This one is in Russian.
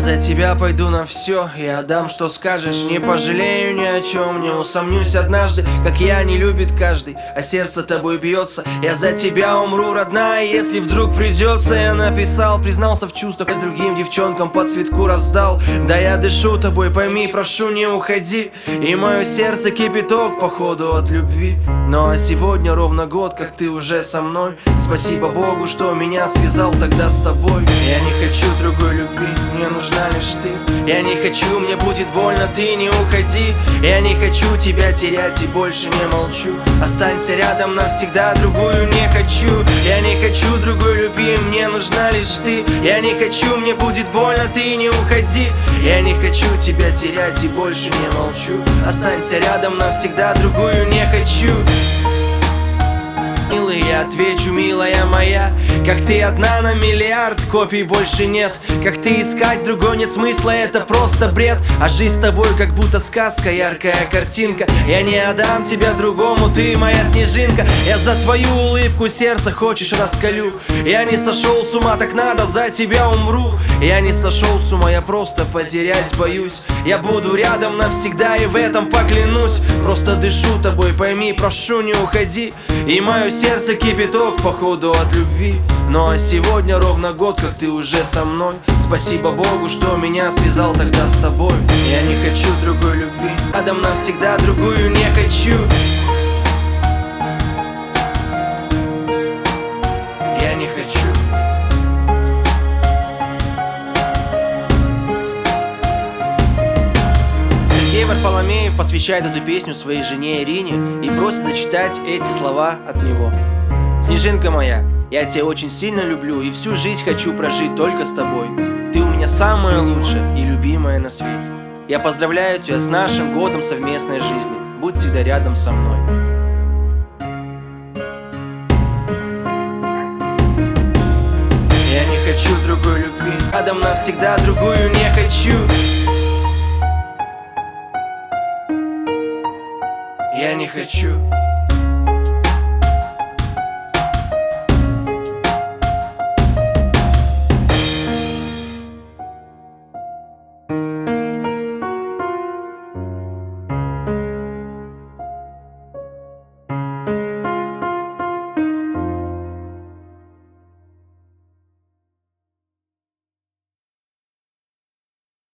за тебя пойду на все, я дам, что скажешь. Не пожалею ни о чем, не усомнюсь однажды. Как я, не любит каждый, а сердце тобой бьется. Я за тебя умру, родная, если вдруг придется. Я написал, признался в чувствах, а другим девчонкам по цветку раздал. Да я дышу тобой, пойми, прошу, не уходи. И мое сердце кипяток, походу, от любви. Ну а сегодня ровно год, как ты уже со мной. Спасибо Богу, что меня связал тогда с тобой. Я не хочу другой любви, мне нужна лишь ты. Я не хочу, мне будет больно, ты не уходи. Я не хочу тебя терять и больше не молчу. Останься рядом навсегда, другую не хочу. Я не хочу другой любви, мне нужна лишь ты. Я не хочу, мне будет больно, ты не уходи. Я не хочу тебя терять и больше не молчу. Останься рядом навсегда, другую не хочу. Милый, я отвечу, милая моя, как ты одна на миллиард, копий больше нет. Как ты искать другой нет смысла, это просто бред. А жизнь с тобой как будто сказка, яркая картинка. Я не отдам тебя другому, ты моя снежинка. Я за твою улыбку сердце хочешь раскалю. Я не сошел с ума, так надо, за тебя умру. Я не сошел с ума, я просто потерять боюсь. Я буду рядом навсегда и в этом поклянусь. Просто дышу тобой, пойми, прошу, не уходи. И мое сердце кипяток, походу, от любви. Ну а сегодня ровно год, как ты уже со мной. Спасибо Богу, что меня связал тогда с тобой. Я не хочу другой любви, рядом навсегда, другую не хочу. Я не хочу. Сергей Варфоломеев посвящает эту песню своей жене Ирине и просит зачитать эти слова от него. Снежинка моя, я тебя очень сильно люблю и всю жизнь хочу прожить только с тобой. Ты у меня самая лучшая и любимая на свете. Я поздравляю тебя с нашим годом совместной жизни. Будь всегда рядом со мной. Я не хочу другой любви, рядом навсегда, другую не хочу. Я не хочу.